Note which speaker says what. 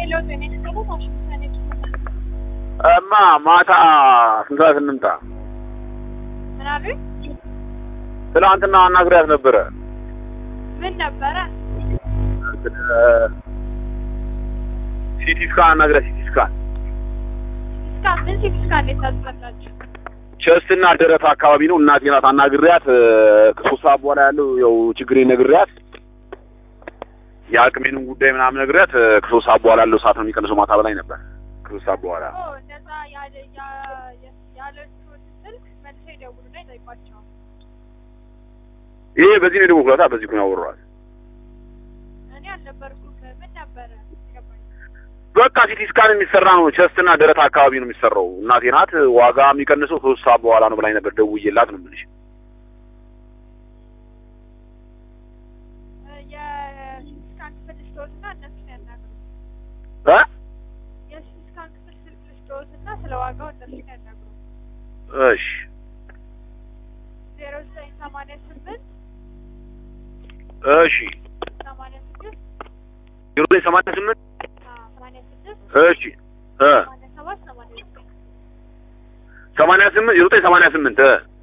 Speaker 1: ሄሎ ጤና ይስጥልኝ ዋሽንግተን
Speaker 2: እማ ማታ ስንት ሰዓት እንምጣ?
Speaker 1: ምን አሉኝ?
Speaker 2: ትናንትና አናግሪያት ነበረ።
Speaker 1: ምን ነበረ?
Speaker 2: ሲቲ ስካን አናግሪያት። ሲቲ ስካን
Speaker 1: ምን ሲቲ ስካን የታዘላችሁ?
Speaker 2: ቸስት እና ደረት አካባቢ ነው። እናቴ ናት አናግሪያት። ከሶስት ሰዓት በኋላ ያለው ያው ችግሬን ነግሪያት የአቅሜንም ጉዳይ ምናምን ነግሪያት ከሶስት ሰዓት በኋላ ያለው ሰዓት ነው የሚቀንሰው። ማታ በላይ ነበር ከሶስት ሰዓት በኋላ
Speaker 1: እንደዛ ያለችው ስልክ መልሰው ይደውሉና ይጠይቋቸው።
Speaker 2: ይሄ በዚህ ነው ደውሏታ። በዚህ ነው ያወራዋል።
Speaker 1: እኔ አልነበርኩም። ምን ነበረ?
Speaker 2: በቃ ሲቲ ስካን የሚሰራ ነው። ቸስት እና ደረት አካባቢ ነው የሚሰራው። እናቴ ናት ዋጋ የሚቀንሰው ከሶስት ሰዓት በኋላ ነው ብላኝ ነበር። ደውዬላት ነው የምልሽ።
Speaker 1: የሲቲ ስካን ክፍል ልስጥዎትና እነሱን ያናግሩ። የሲቲ ስካን ክፍል ስልክ ልስጥዎትና ስለ ዋጋው እነሱን ያናግሩ።
Speaker 2: እሺ
Speaker 1: 0988
Speaker 2: እሺ
Speaker 1: 86
Speaker 2: 0988 እሺ 88 0988